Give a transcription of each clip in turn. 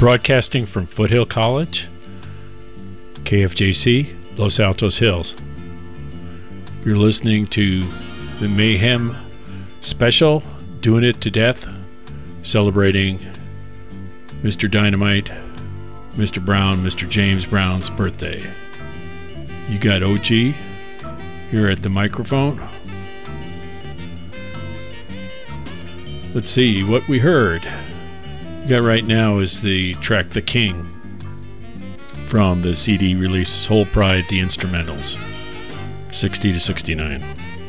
Broadcasting from Foothill College, KFJC, Los Altos Hills. You're listening to the Mayhem special, Doing It to Death, celebrating Mr. Dynamite, Mr. Brown, Mr. James Brown's birthday. You got OG here at the microphone. Let's see what we heard. We got right now is the track The King from the CD release Soul Pride, The Instrumentals, 60 to 69.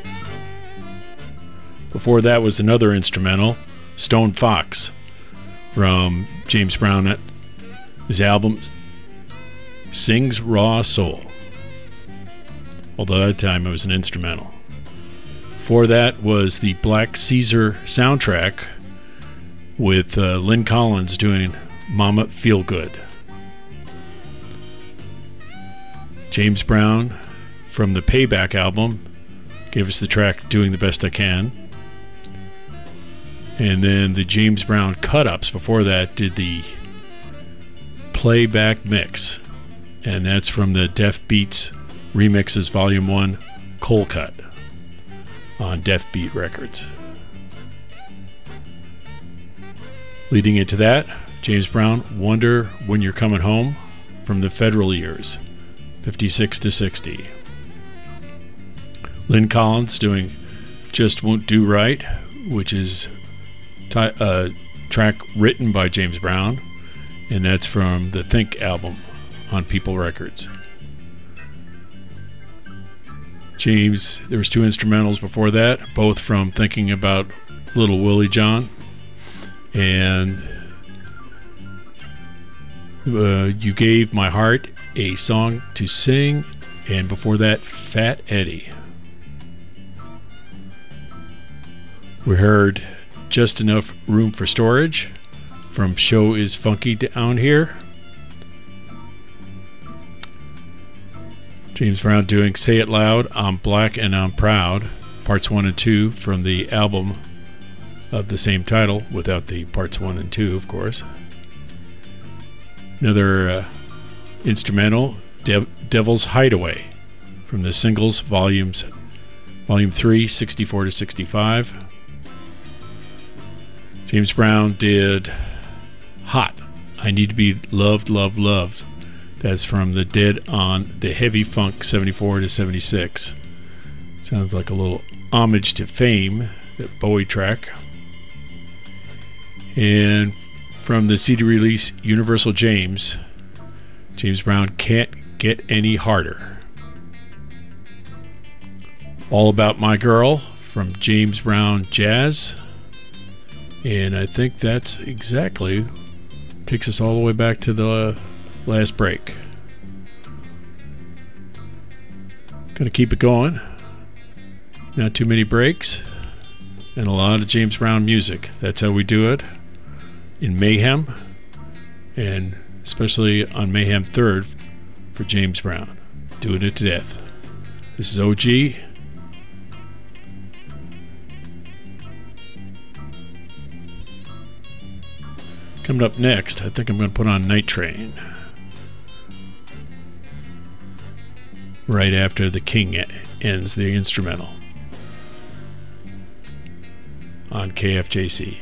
Before that was another instrumental, Stone Fox, from James Brown. His album Sings Raw Soul, although at that time it was an instrumental. Before that was the Black Caesar soundtrack with Lynn Collins doing Mama Feel Good. James Brown from the Payback album gave us the track Doing the Best I Can. And then the James Brown Cut-Ups before that did the Playback Mix. And that's from the Def Beats Remixes Volume 1 Cold Cut on Def Beat Records. Leading into that, James Brown, Wonder When You're Coming Home from the Federal Years, 56 to 60. Lynn Collins doing Just Won't Do Right, which is a track written by James Brown, and that's from the Think album on People Records. James, there was two instrumentals before that, both from Thinking About Little Willie John, and You Gave My Heart a Song to Sing, and before that, Fat Eddie. We heard Just Enough Room for Storage from Show Is Funky Down Here. James Brown doing Say It Loud, I'm Black and I'm Proud, parts 1 and 2 from the album of the same title, without the parts 1 and 2, of course. Another instrumental, Devil's Hideaway, from the Singles Volume 3, 64 to 65. James Brown did Hot, I Need to Be Loved, Loved, Loved. That's from the Dead on the Heavy Funk, 74 to 76. Sounds like a little homage to Fame, that Bowie track. And from the CD release Universal James, James Brown, Can't Get Any Harder. All About My Girl from James Brown Jazz. And I think that's exactly takes us all the way back to the last break. Gonna keep it going. Not too many breaks. And a lot of James Brown music. That's how we do it in Mayhem, and especially on Mayhem 3rd for James Brown, Doing It to Death. This is OG. Coming up next, I think I'm going to put on Night Train right after The King ends the instrumental on KFJC.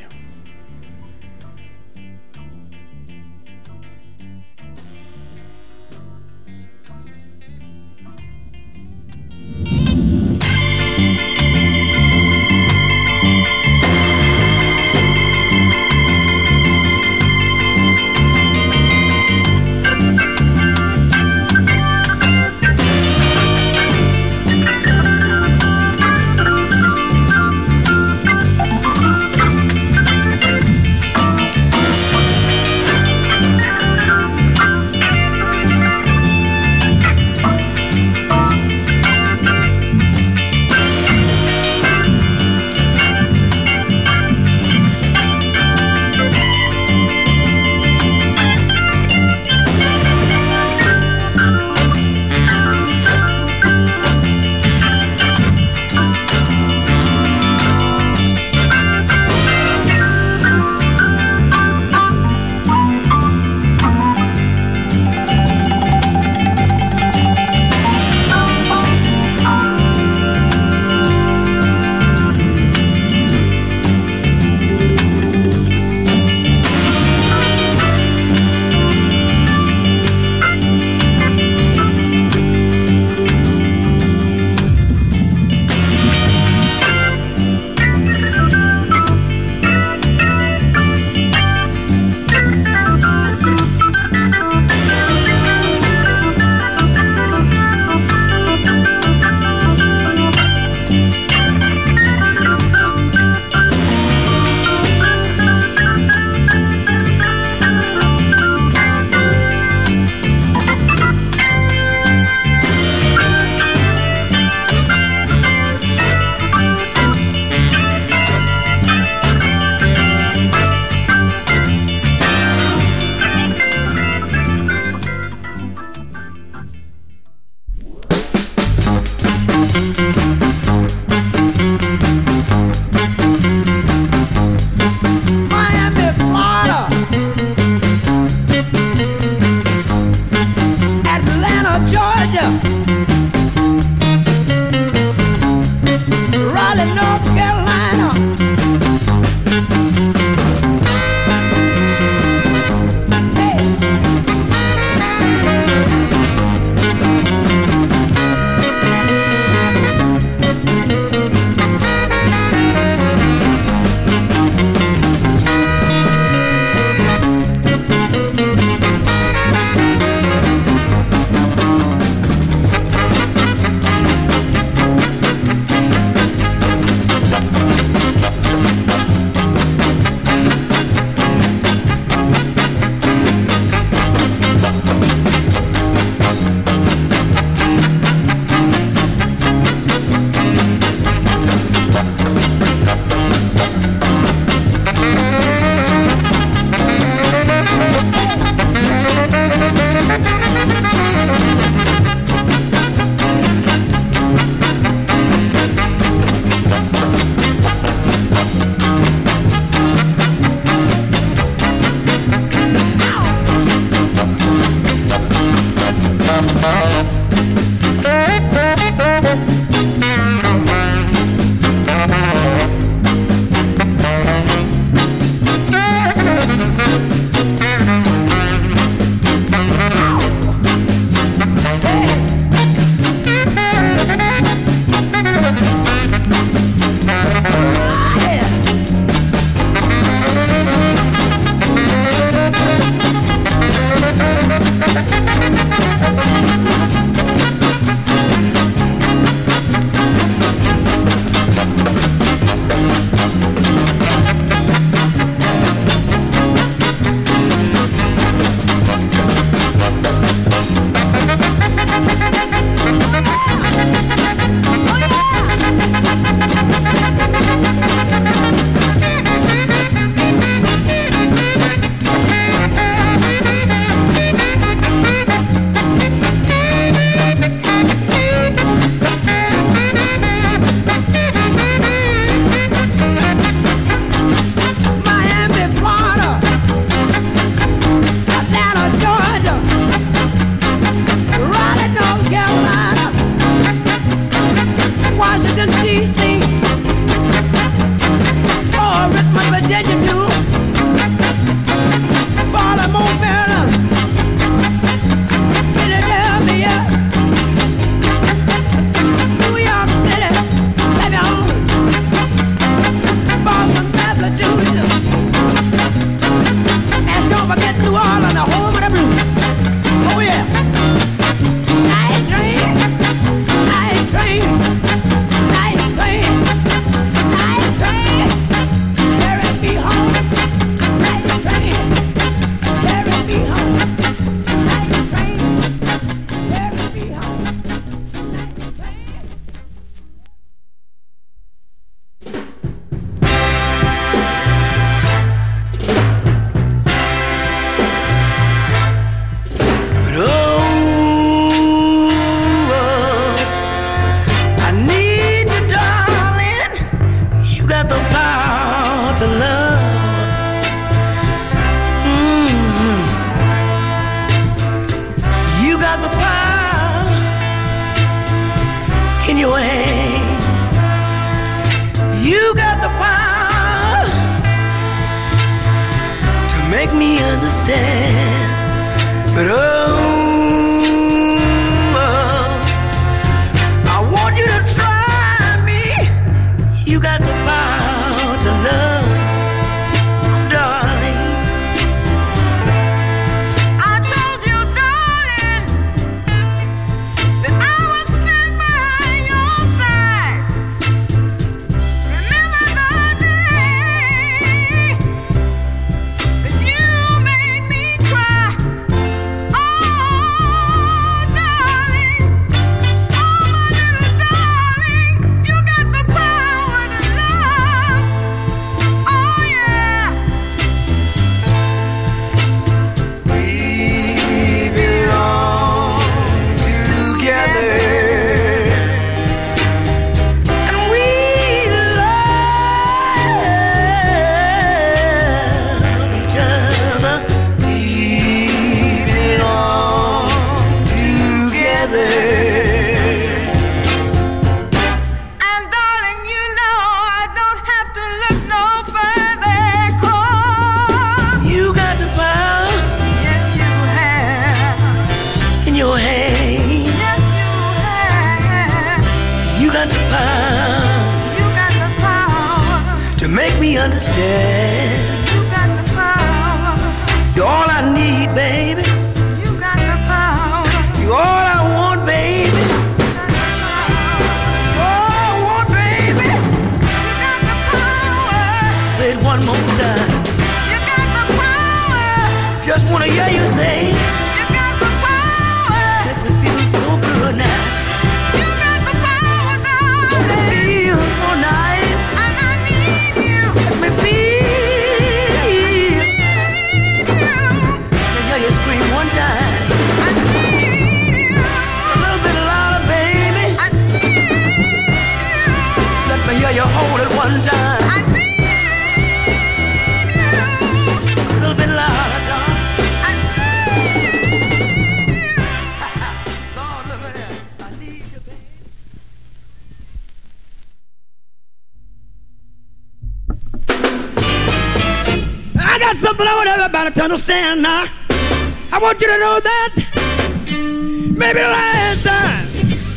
got something I want everybody to understand now. I want you to know that maybe the last time,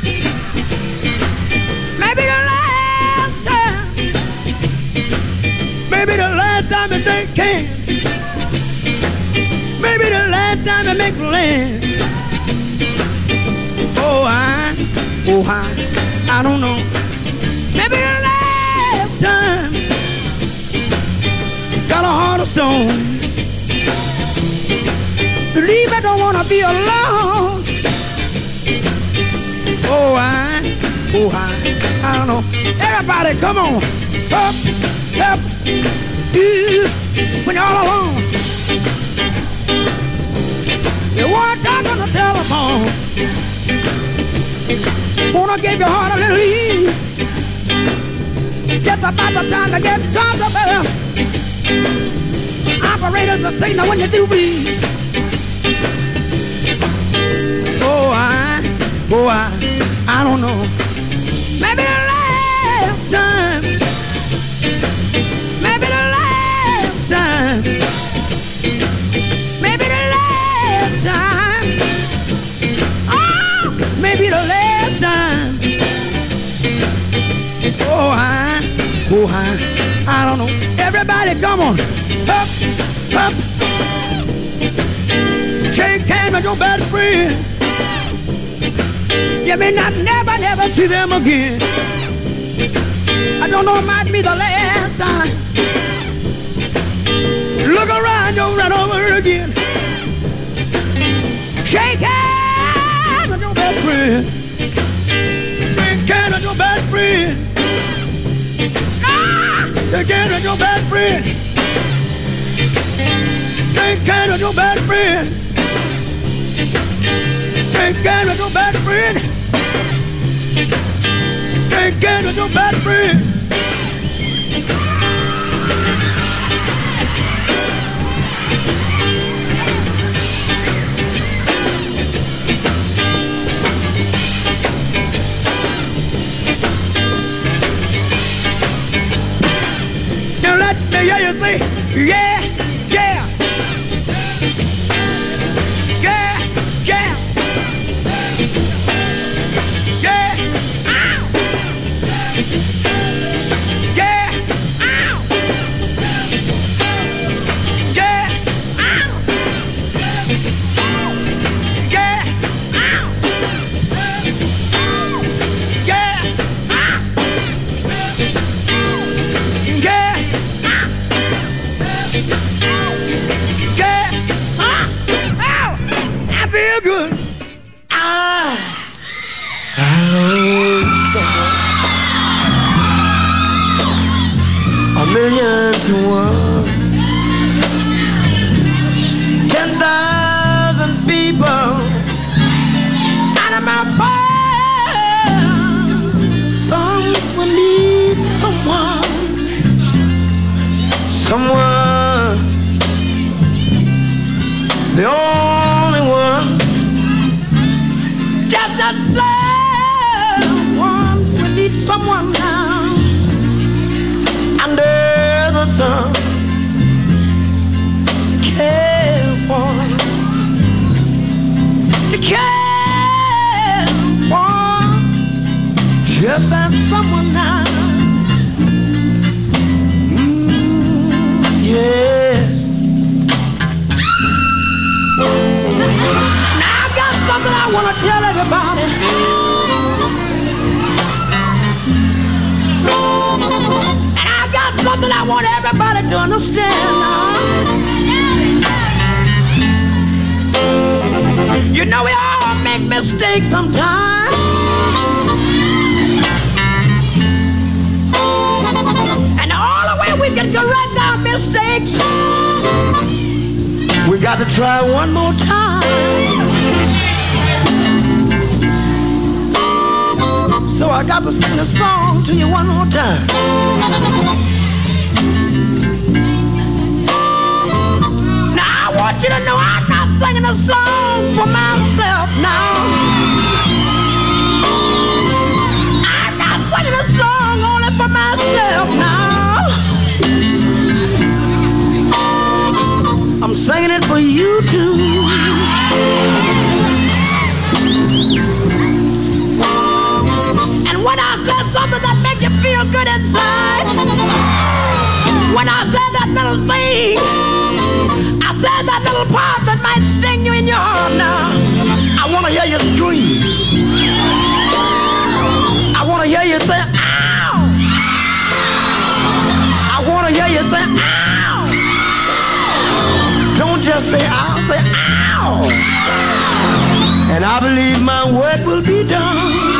maybe the last time, maybe the last time you think can, maybe the last time you make land. I don't know. Maybe the last time got a heart of stone. Believe I don't wanna be alone. I don't know. Everybody, come on, up, up, when you're all alone. You want to talk on the telephone. Wanna give your heart a little ease. Just about the time to get comfortable. Operators are saying, now when you do, please. I don't know. Maybe the last time. Maybe the last time. Maybe the last time. Oh, maybe the last time. I don't know. Everybody, come on. Up, up. Shake hands with your best friend. You may not never see them again. I don't know, it might be the last time. Look around, you'll run over again. Shake hands with your best friend. Shake hands with your best friend. Shake hands with your best friend. Shake hands with your best friend. Shake hands with your best friend. Shake hands with your best friend. Now let me hear you say, yeah, yeah. Yeah, yeah. Yeah. Ow. Yeah. Ow. Yeah. Ow. Yeah. Ow. Yeah. Ow. Yeah. I feel good. A million to one. 10,000 people out of my fire. Someone needs someone. Someone, the only one. Just that someone, we need someone now under the sun to care for, to care for. Just that someone now. Yeah. Now I got something I want to tell everybody. And I got something I want everybody to understand now. You know we all make mistakes sometimes. And the only way we can correct our mistakes, we got to try one more time. So I got to sing the song to you one more time. Now I want you to know I'm not singing a song for myself now. I'm not singing a song only for myself now. good inside. When I said that little thing, I said that little part that might sting you in your heart now. I want to hear you scream. I want to hear you say, ow! I want to hear you say, ow! Don't just say, ow, say, ow! And I believe my work will be done.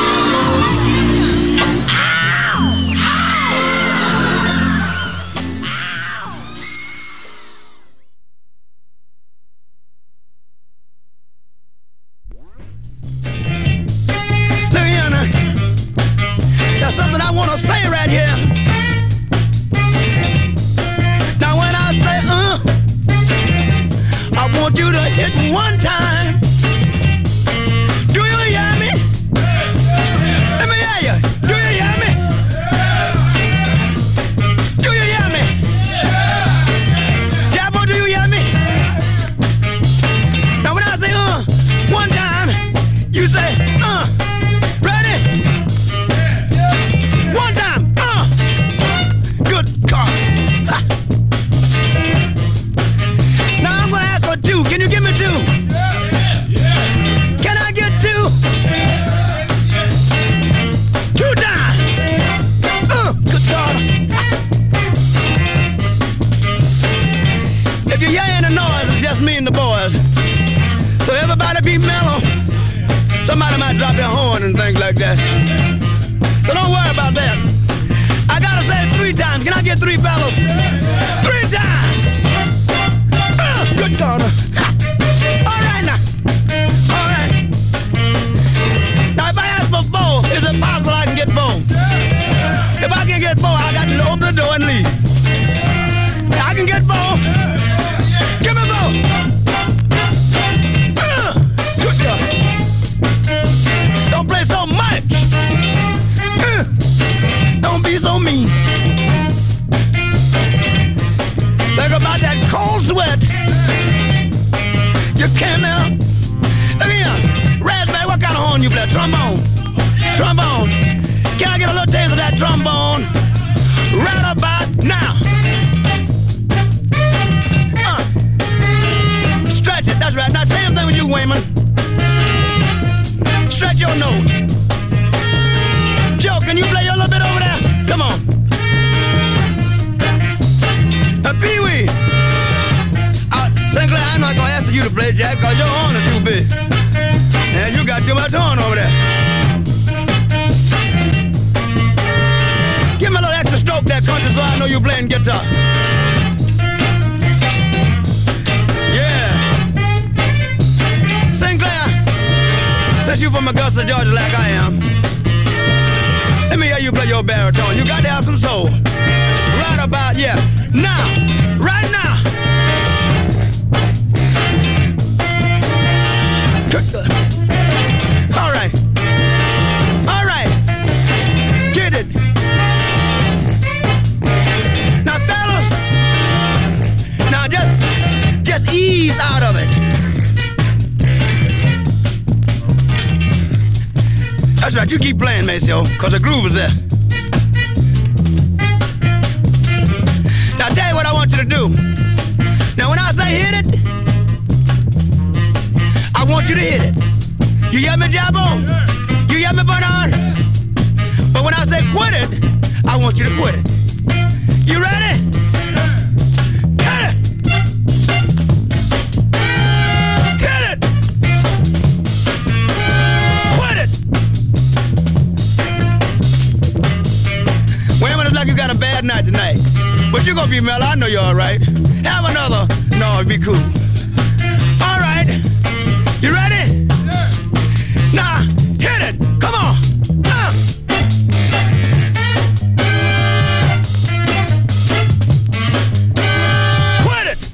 Say right here. Now when I say I want you to hit one time. Do you hear me? Let me hear you. Do you hear me? Do you hear me? Jabbo, do you hear me? Now when I say one time, you say ready? One time, good God. Ha. Now I'm gonna ask for two. Can you give me two? Can I get two? Two times. Good God. If you hear any noise, it's just me and the boys. So everybody be mellow. Somebody might drop their horn and things like that. So don't worry about that. I gotta say it 3 times. Can I get 3 fellows? 3 times! Good God. All right now. All right. Now if I ask for 4, is it possible I can get 4? If I can get 4, I got to open the door and leave. I can get 4. Give me 4. Good God. Don't play so much. Don't be so mean. Think about that cold sweat. You can't now. Look here. Raspberry, what kind of horn you play? Trombone. Trombone. Can I get a little taste of that trombone? Right about now. Stretch it. That's right. Now same thing with you, Wayman. Stretch your nose. Joe, can you play a little bit over there? Come on. Pee-wee. Sinclair, I'm not going to ask you to play, Jack, because your horn is too big. And you got too much horn over there. Give me a little extra stroke there, country, so I know you're playing guitar. Yeah. Sinclair, since you from Augusta, Georgia, like I am, let me hear you play your baritone. You got to have some soul. Right about, yeah. Now. Right now. All right. All right. Get it. Now, fellas. Now, just ease out of it. That's right. You keep playing, Maceo, because the groove is there. Now, I'll tell you what I want you to do. Now, when I say hit it, I want you to hit it. You hear me, Jabbo? You hear me, Bernard? But when I say quit it, I want you to quit it. You ready? Hit it! Hit it! Quit it! Wait a minute, it's like you got a bad night tonight. But you're gonna be mellow, I know you're all right. Have another. No, be cool. All right. You ready? Yeah. Now, hit it. Come on. Quit it.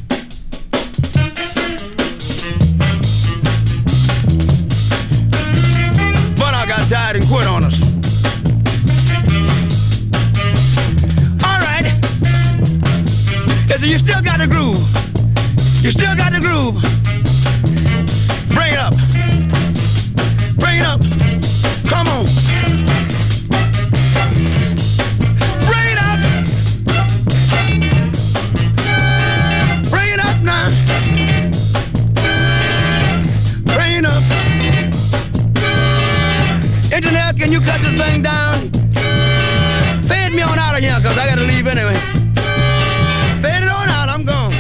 But I got tired and quit on us. So you still got the groove. You still got the groove. Bring it up. Bring it up. Come on. you cut this thing down, fade me on out of here, cause I gotta leave anyway. Fade it on out, I'm gone.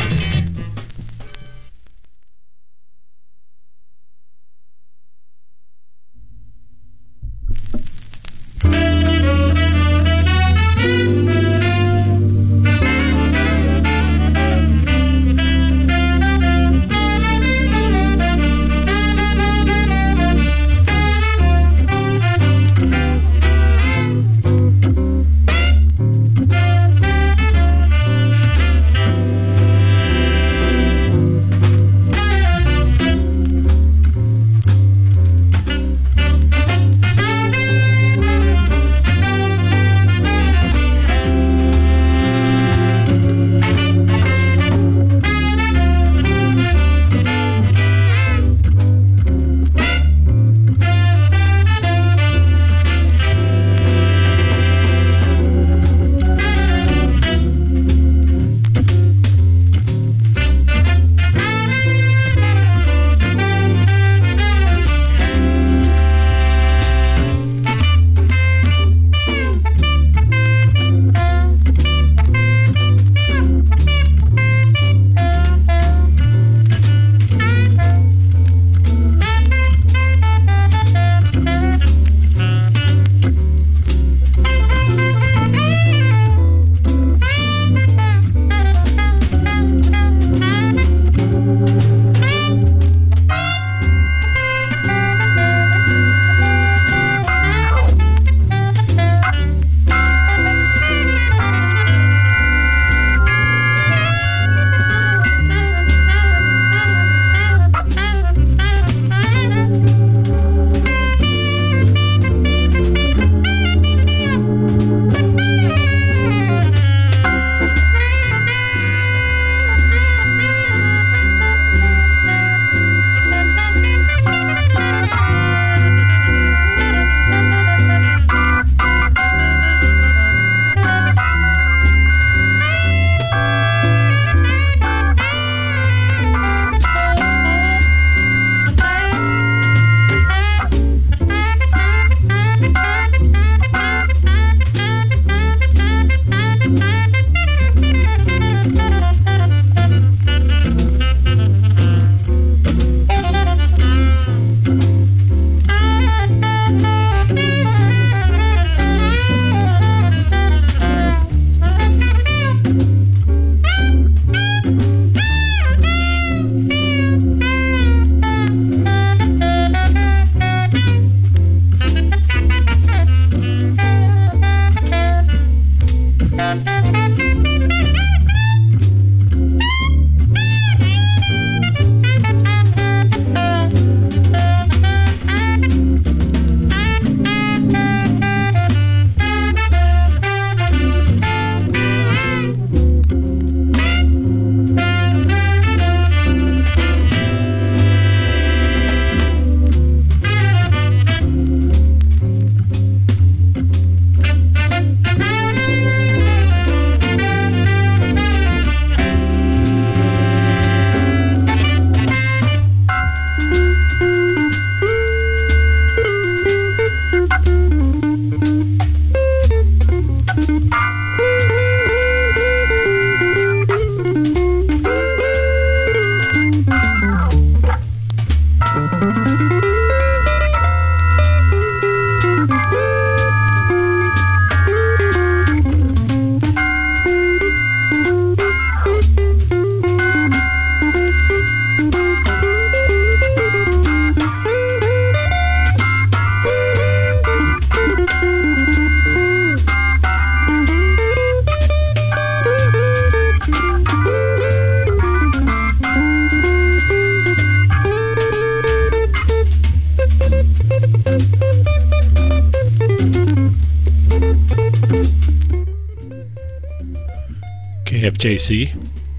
KFJC.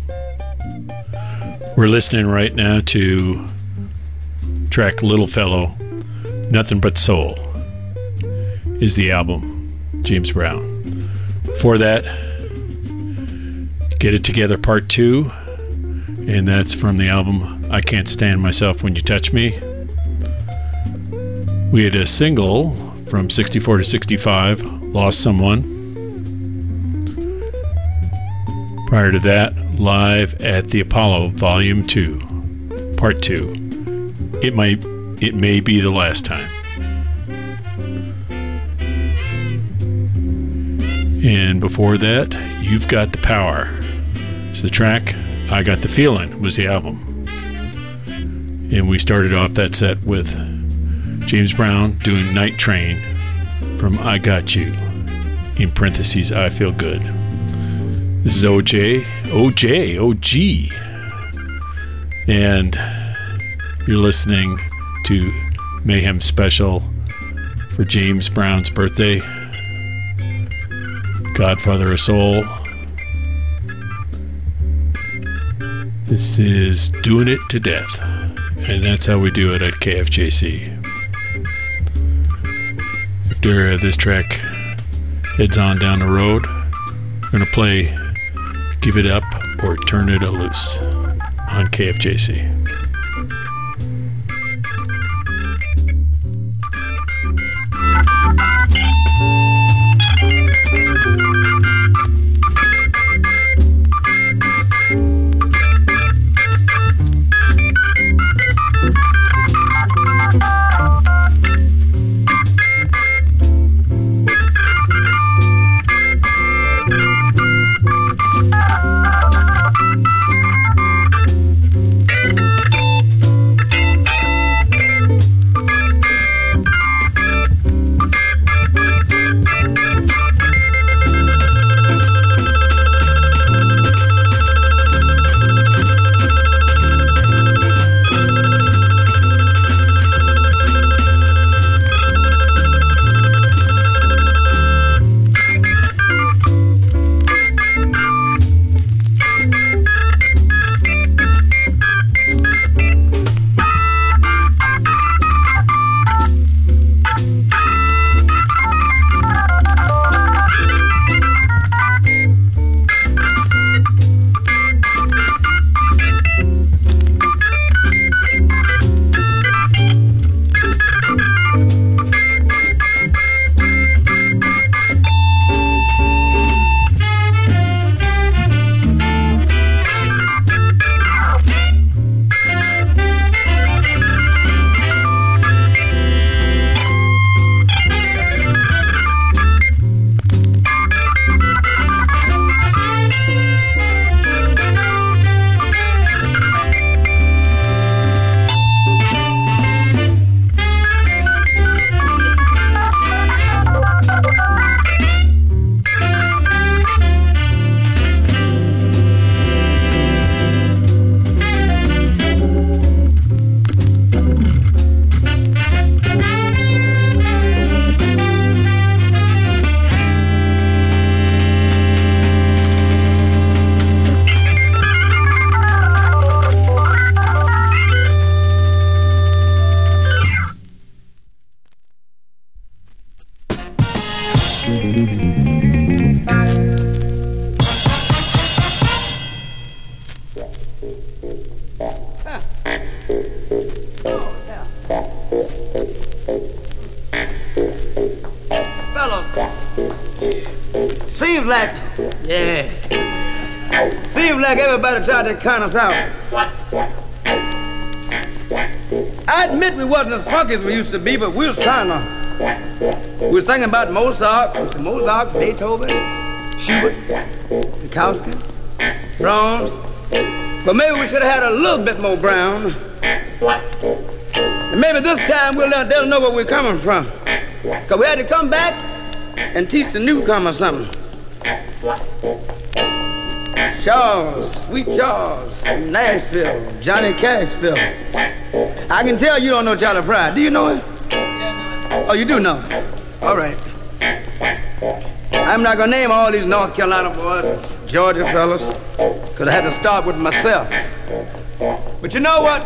We're listening right now to track Little Fellow, Nothing But Soul is the album, James Brown. For that, Get It Together Part 2, and that's from the album I Can't Stand Myself When You Touch Me. We had a single from 64 to 65, Lost Someone. Prior to that, Live at the Apollo, Volume 2, Part 2. It may be the last time. And before that, You've Got the Power. It's the track. I Got the Feeling was the album. And we started off that set with James Brown doing Night Train from I Got You. In parentheses, I Feel Good. This is OG. And you're listening to Mayhem Special for James Brown's birthday. Godfather of Soul. This is Doing It to Death. And that's how we do it at KFJC. After this track heads on down the road, we're going to play Give It Up or Turn It Loose on KFJC. Seems like everybody tried to count us out. I admit we wasn't as funky as we used to be, but we was trying to. We was thinking about Mozart, Beethoven, Schubert, Tchaikovsky, Brahms. But maybe we should have had a little bit more Brown. And maybe this time we'll let them know where we're coming from. Because we had to come back and teach the newcomers something. Charles, Sweet Charles, from Nashville, Johnny Cashville. I can tell you don't know Charlie Pride. Do you know him? Oh, you do know him. All right. I'm not going to name all these North Carolina boys, Georgia fellas, because I had to start with myself. But you know what?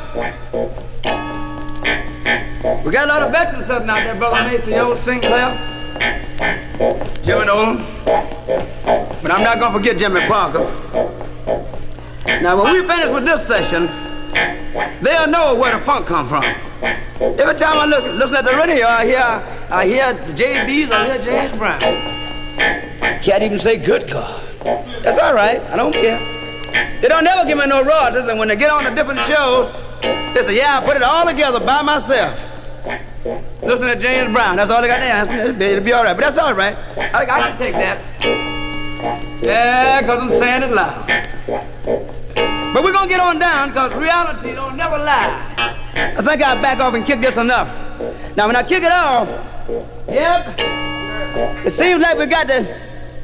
We got a lot of veterans up out there, Brother Mason, old Sinclair, Jimmy Nolan. But I'm not going to forget Jimmy Parker. Now, when we finish with this session, they'll know where the funk come from. Every time I listen at the radio, I hear I hear the JBs, I hear James Brown. Can't even say good God. That's all right. I don't care. They don't never give me no royalties, and when they get on the different shows, they say, yeah, I put it all together by myself. Listen to James Brown. That's all they got to answer. It'll be all right. But that's all right. I can take that. Yeah, because I'm saying it loud. But we're going to get on down because reality don't never lie. I think I'll back off and kick this enough. Now, when I kick it off, yep, it seems like we got to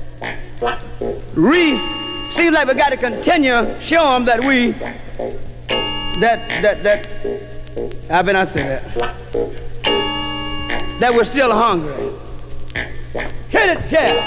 continue show them that how can I say that we're still hungry. Hit it, Cal.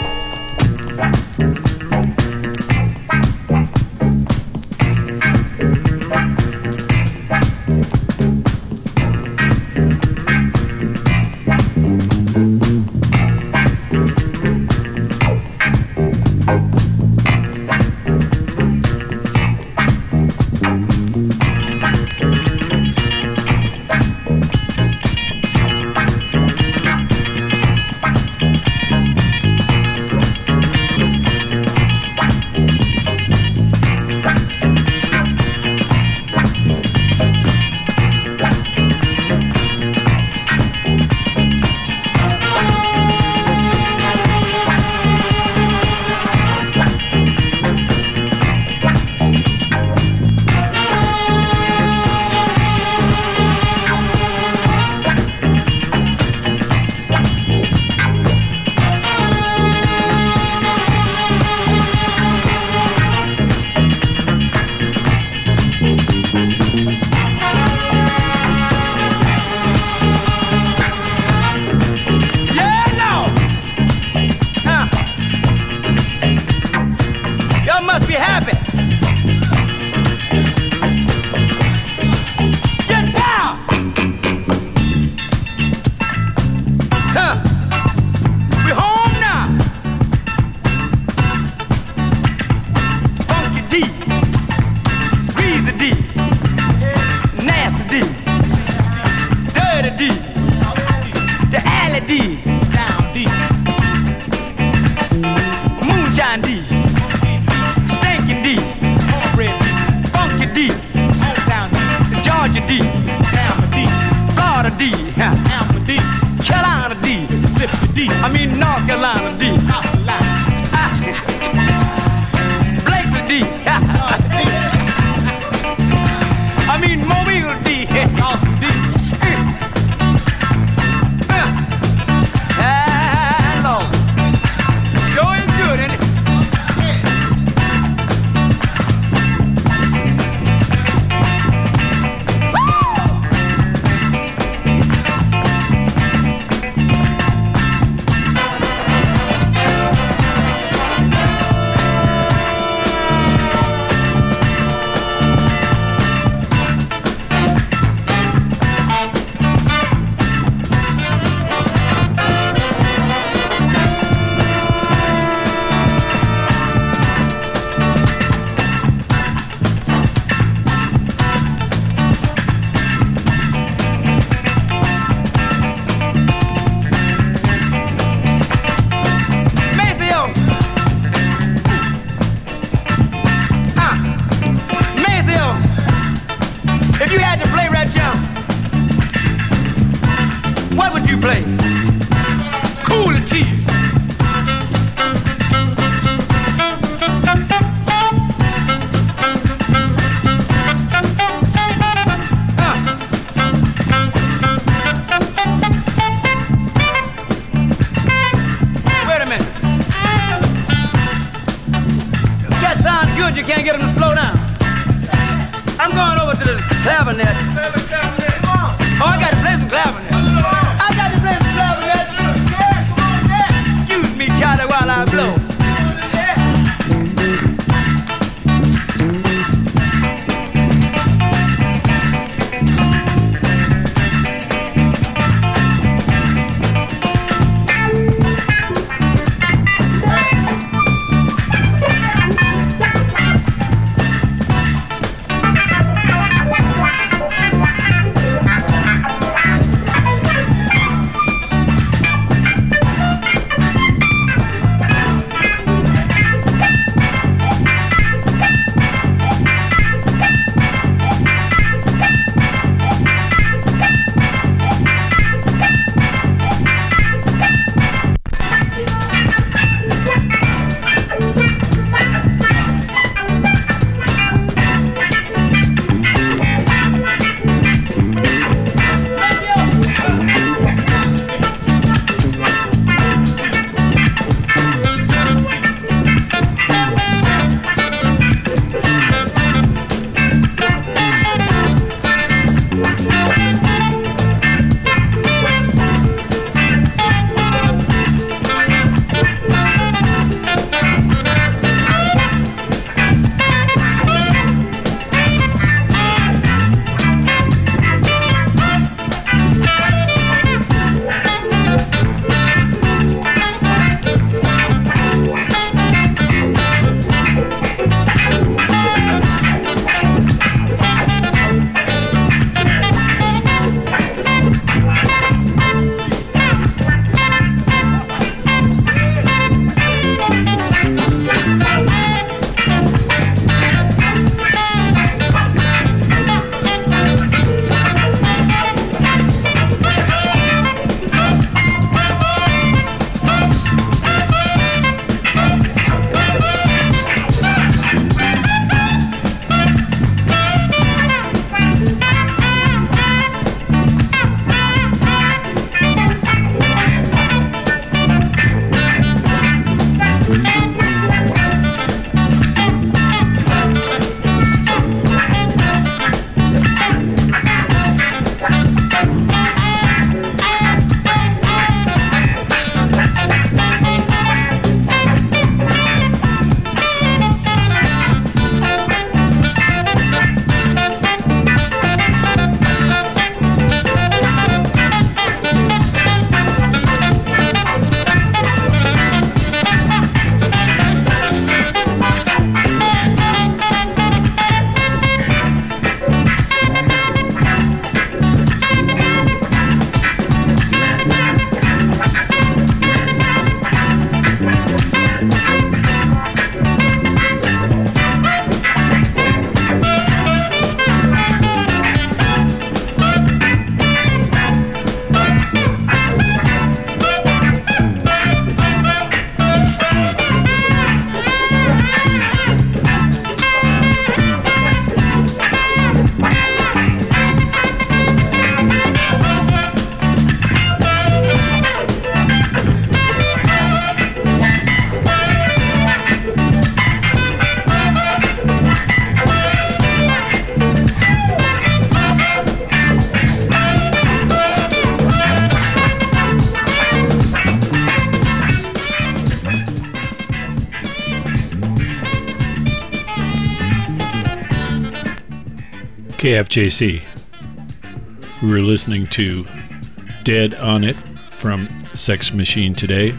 KFJC. We were listening to Dead on It from Sex Machine today.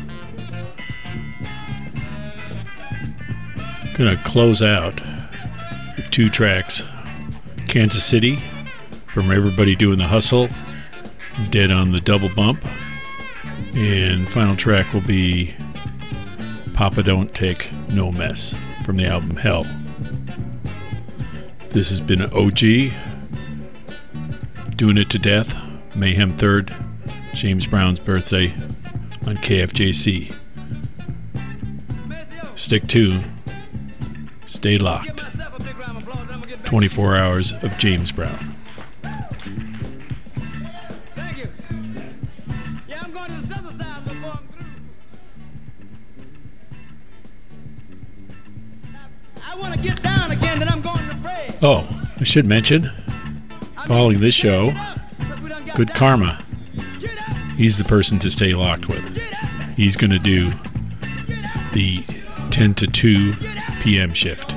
Gonna close out with 2 tracks. Kansas City from Everybody Doing the Hustle, Dead on the Double Bump. And final track will be Papa Don't Take No Mess from the album Hell. This has been OG, Doing It to Death, Mayhem 3rd, James Brown's birthday on KFJC. Stick to, stay locked. 24 hours of James Brown. Thank you. Yeah, I'm going to the southern side before I'm through. I want to get down again, then I'm going to pray. Oh, I should mention, following this show, Good Karma. He's the person to stay locked with. He's going to do the 10 to 2 p.m. shift.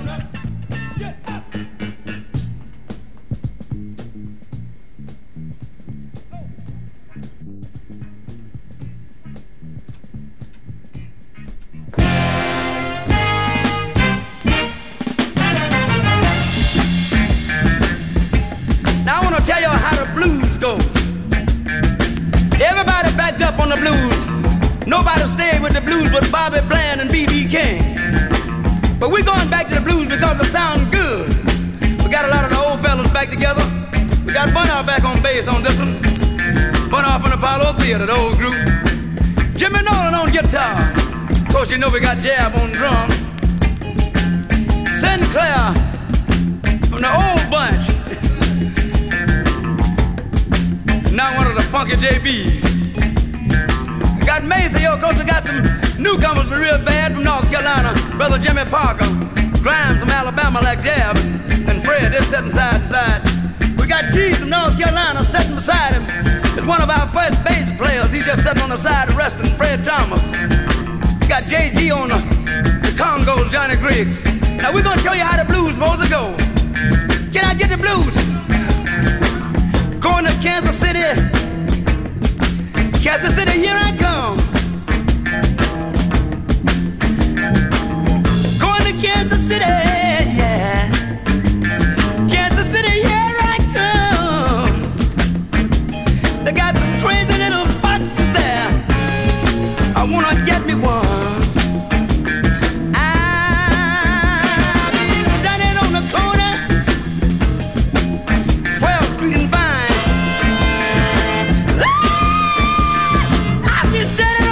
Now I want to tell y'all how the blues goes. Everybody backed up on the blues. Nobody stayed with the blues but Bobby Bland and B.B. King. But we're going back to the blues because it sounds good. We got a lot of the old fellas back together. We got Bunner back on bass on this one. Bunner from the Apollo Theater, the old group. Jimmy Nolan on guitar. Of course, you know we got Jab on drums. Sinclair from the old bunch. Now one of the funky JBs. We got Maceo, of course we got some newcomers but real bad from North Carolina. Brother Jimmy Parker, Grimes from Alabama like Jab, and Fred, they're sitting side to side. We got Cheese from North Carolina sitting beside him. It's one of our first bass players. He's just sitting on the side resting, Fred Thomas. We got JG on the Congos, Johnny Griggs. Now we're gonna show you how the blues supposed to go. Can I get the blues? Going to Kansas City. Kansas City, here I come. Going to Kansas City, yeah. Kansas City, here I come. They got some crazy little foxes there. I wanna get me one. I'll be standing on the corner, 12th Street and Vine. I'll be standing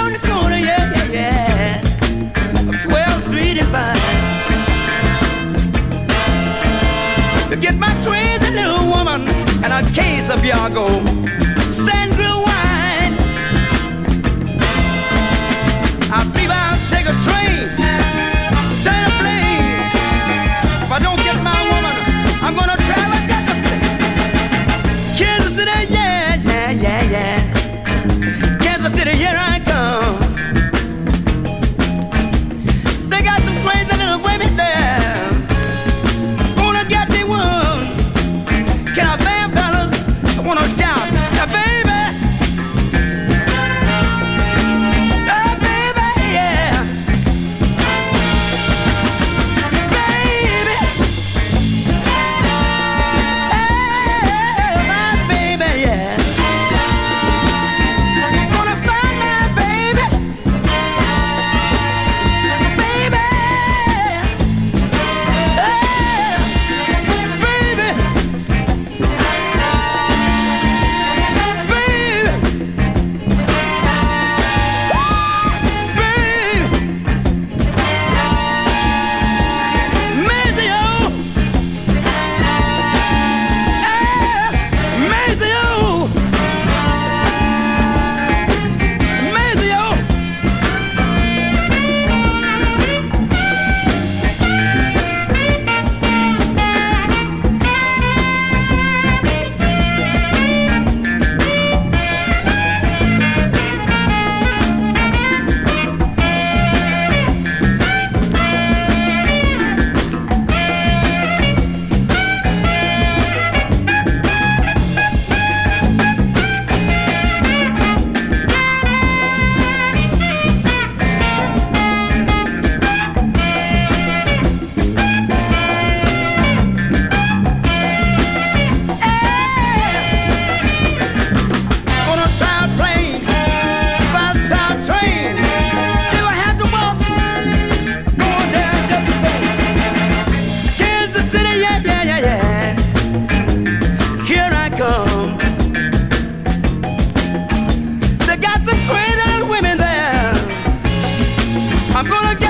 I'm gonna get